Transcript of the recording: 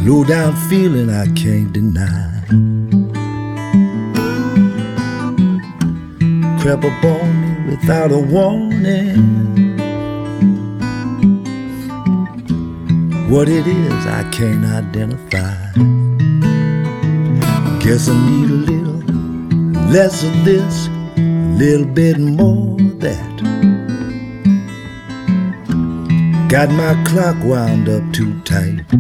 low down feeling I can't deny. Crept up on me without a warning. What it is I can't identify. Guess I need a little less of this, a little bit more of that. Got my clock wound up too tight.